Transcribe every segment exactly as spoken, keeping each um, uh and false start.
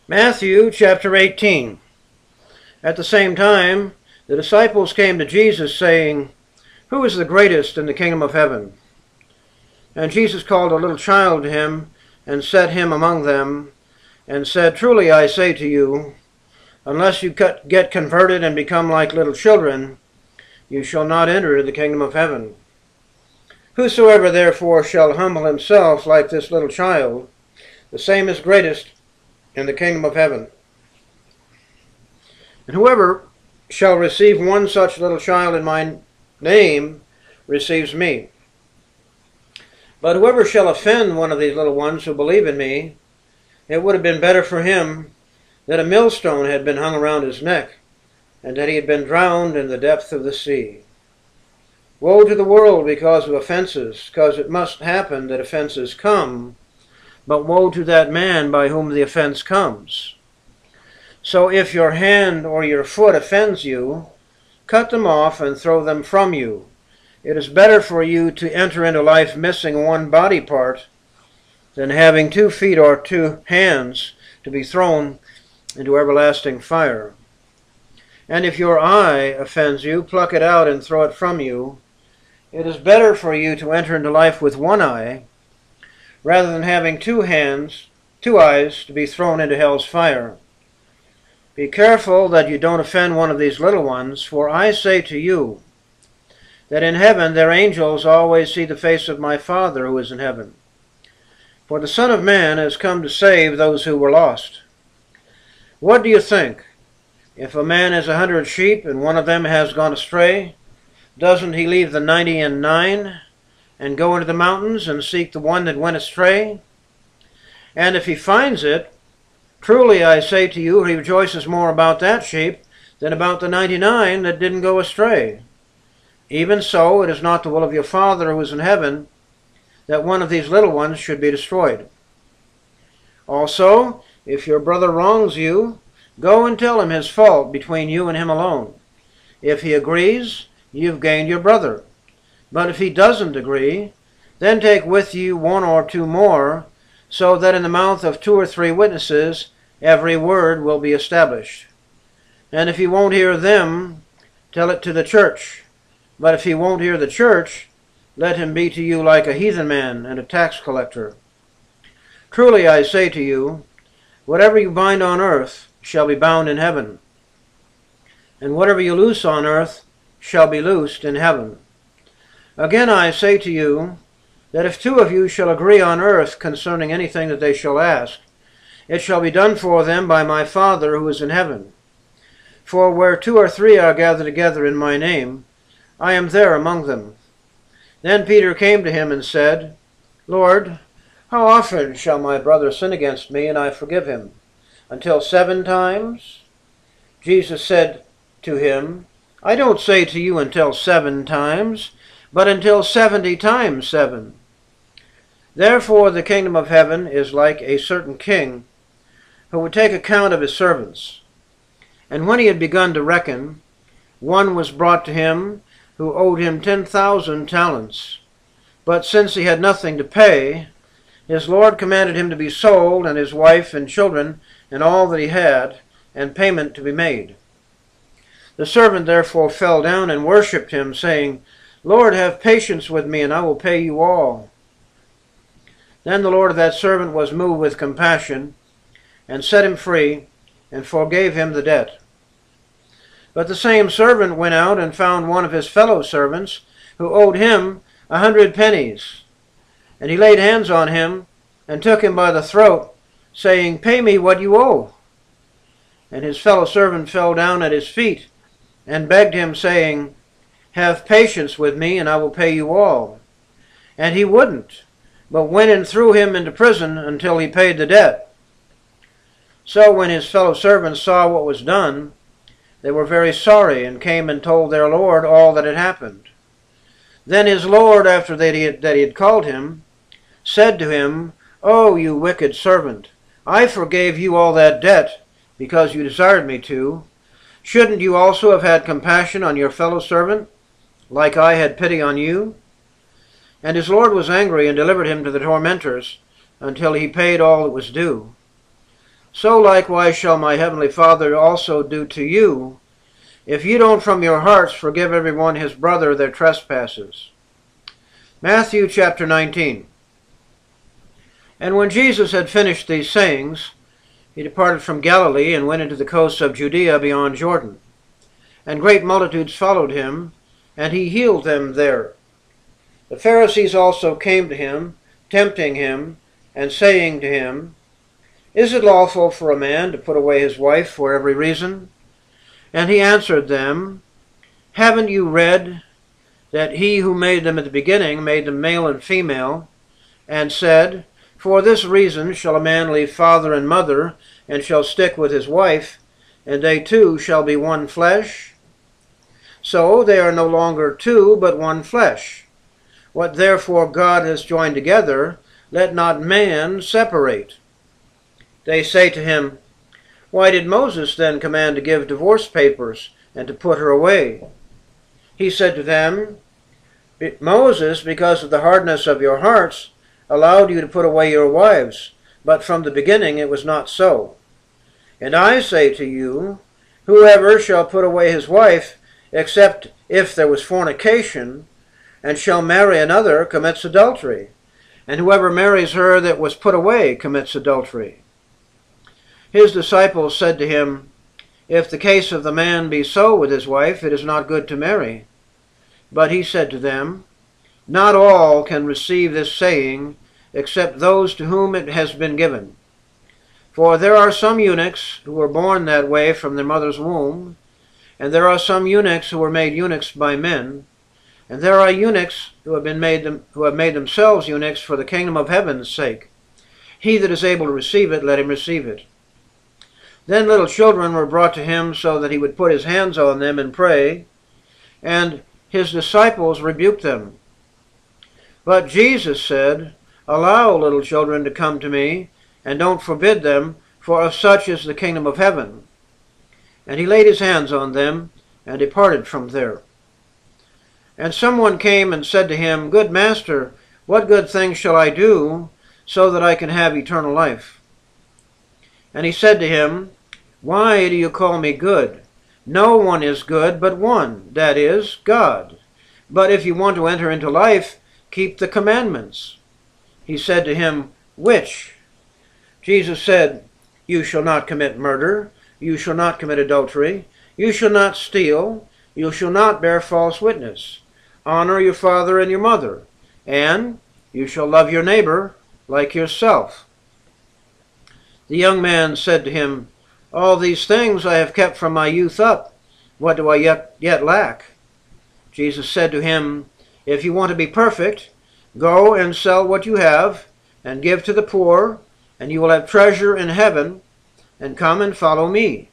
Matthew chapter eighteen. At the same time, the disciples came to Jesus, saying, "Who is the greatest in the kingdom of heaven?" And Jesus called a little child to him, and set him among them, and said, "Truly I say to you, unless you get converted and become like little children, you shall not enter the kingdom of heaven. Whosoever therefore shall humble himself like this little child, the same is greatest in the kingdom of heaven. And whoever shall receive one such little child in my name receives me. But whoever shall offend one of these little ones who believe in me, it would have been better for him that a millstone had been hung around his neck, and that he had been drowned in the depth of the sea. Woe to the world because of offenses, because it must happen that offenses come, but woe to that man by whom the offense comes. So if your hand or your foot offends you, cut them off and throw them from you. It is better for you to enter into life missing one body part than having two feet or two hands to be thrown into everlasting fire. And if your eye offends you, pluck it out and throw it from you. It is better for you to enter into life with one eye rather than having two hands, two eyes to be thrown into hell's fire. Be careful that you don't offend one of these little ones, for I say to you that in heaven their angels always see the face of my Father who is in heaven. For the Son of Man has come to save those who were lost. What do you think? If a man has a hundred sheep and one of them has gone astray, doesn't he leave the ninety and nine and go into the mountains and seek the one that went astray? And if he finds it, truly I say to you, he rejoices more about that sheep than about the ninety-nine that didn't go astray. Even so, it is not the will of your Father who is in heaven that one of these little ones should be destroyed. Also, if your brother wrongs you, go and tell him his fault between you and him alone. If he agrees, you've gained your brother. But if he doesn't agree, then take with you one or two more, so that in the mouth of two or three witnesses every word will be established. And if he won't hear them, tell it to the church. But if he won't hear the church, let him be to you like a heathen man and a tax collector. Truly I say to you, whatever you bind on earth shall be bound in heaven, and whatever you loose on earth shall be loosed in heaven. Again I say to you, that if two of you shall agree on earth concerning anything that they shall ask, it shall be done for them by my Father who is in heaven. For where two or three are gathered together in my name, I am there among them. Then Peter came to him and said, Lord, how often shall my brother sin against me, and I forgive him? Until seven times? Jesus said to him, I don't say to you until seven times, but until seventy times seven. Therefore the kingdom of heaven is like a certain king who would take account of his servants. And when he had begun to reckon, one was brought to him who owed him ten thousand talents. But since he had nothing to pay, his Lord commanded him to be sold, and his wife and children, and all that he had, and payment to be made. The servant therefore fell down and worshipped him, saying, Lord, have patience with me, and I will pay you all. Then the Lord of that servant was moved with compassion, and set him free, and forgave him the debt. But the same servant went out and found one of his fellow servants, who owed him a hundred pennies. And he laid hands on him, and took him by the throat, saying, Pay me what you owe. And his fellow servant fell down at his feet, and begged him, saying, Have patience with me, and I will pay you all. And he wouldn't, but went and threw him into prison until he paid the debt. So when his fellow servants saw what was done, they were very sorry, and came and told their Lord all that had happened. Then his Lord, after that he had, that he had called him, said to him, Oh, you wicked servant, I forgave you all that debt, because you desired me to. Shouldn't you also have had compassion on your fellow servant, like I had pity on you? And his Lord was angry, and delivered him to the tormentors, until he paid all that was due. so likewise shall my heavenly Father also do to you, if you don't from your hearts forgive every one his brother their trespasses. Matthew chapter nineteen. And when Jesus had finished these sayings, he departed from Galilee and went into the coasts of Judea beyond Jordan. And great multitudes followed him, and he healed them there. The Pharisees also came to him, tempting him, and saying to him, Is it lawful for a man to put away his wife for every reason? And he answered them, Haven't you read that he who made them at the beginning made them male and female, and said, For this reason shall a man leave father and mother, and shall stick with his wife, and they two shall be one flesh? So they are no longer two, but one flesh. What therefore God has joined together, let not man separate. They say to him, Why did Moses then command to give divorce papers and to put her away? He said to them, Moses, because of the hardness of your hearts, allowed you to put away your wives, but from the beginning it was not so. And I say to you, whoever shall put away his wife, except if there was fornication, and shall marry another, commits adultery. And whoever marries her that was put away commits adultery. His disciples said to him, If the case of the man be so with his wife, it is not good to marry. But he said to them, Not all can receive this saying, except those to whom it has been given. For there are some eunuchs who were born that way from their mother's womb, and there are some eunuchs who were made eunuchs by men, and there are eunuchs who have been made them, who have made themselves eunuchs for the kingdom of heaven's sake. He that is able to receive it, let him receive it. Then little children were brought to him so that he would put his hands on them and pray, and his disciples rebuked them. But Jesus said, Allow little children to come to me, and don't forbid them, for of such is the kingdom of heaven. And he laid his hands on them, and departed from there. And someone came and said to him, Good master, what good thing shall I do, so that I can have eternal life? And he said to him, Why do you call me good? No one is good but one, that is, God. But if you want to enter into life, keep the commandments. He said to him, Which? Jesus said, You shall not commit murder, you shall not commit adultery, you shall not steal, you shall not bear false witness. Honor your father and your mother, and you shall love your neighbor like yourself. The young man said to him, All these things I have kept from my youth up. What do I yet, yet lack? Jesus said to him, If you want to be perfect, go and sell what you have, and give to the poor, and you will have treasure in heaven, and come and follow me.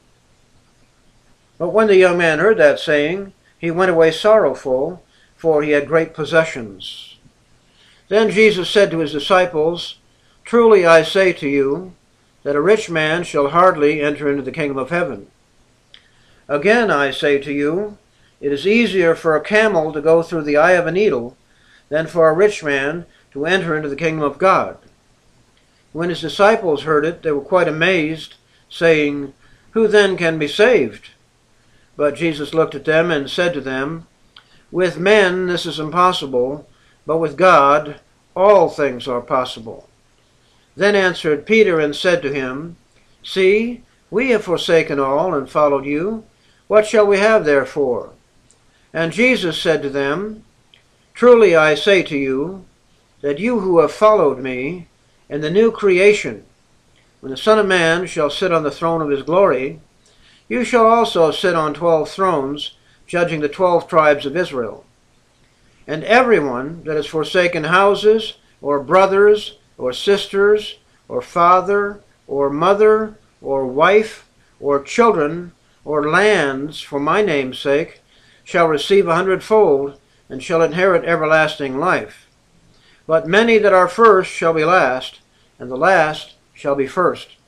But when the young man heard that saying, he went away sorrowful, for he had great possessions. Then Jesus said to his disciples, Truly I say to you, that a rich man shall hardly enter into the kingdom of heaven. Again I say to you, it is easier for a camel to go through the eye of a needle than for a rich man to enter into the kingdom of God. When his disciples heard it, they were quite amazed, saying, Who then can be saved? But Jesus looked at them and said to them, With men this is impossible, but with God all things are possible. Then answered Peter and said to him, See, we have forsaken all and followed you. What shall we have therefore? And Jesus said to them, Truly I say to you, that you who have followed me, in the new creation, when the Son of Man shall sit on the throne of his glory, you shall also sit on twelve thrones, judging the twelve tribes of Israel. And everyone that has forsaken houses, or brothers, or sisters, or father, or mother, or wife, or children, or lands, for my name's sake, shall receive a hundredfold, and shall inherit everlasting life. But many that are first shall be last, and the last shall be first.